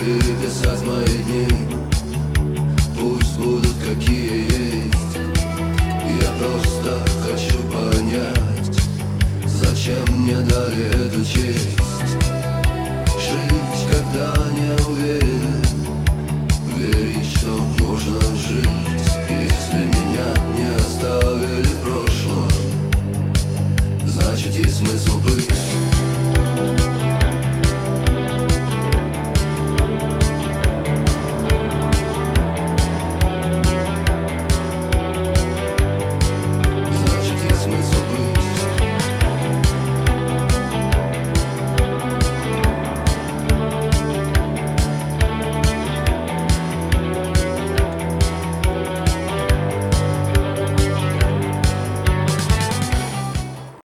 переписать мои дни. Пусть будут какие есть. Я просто хочу понять, зачем мне дали эту честь.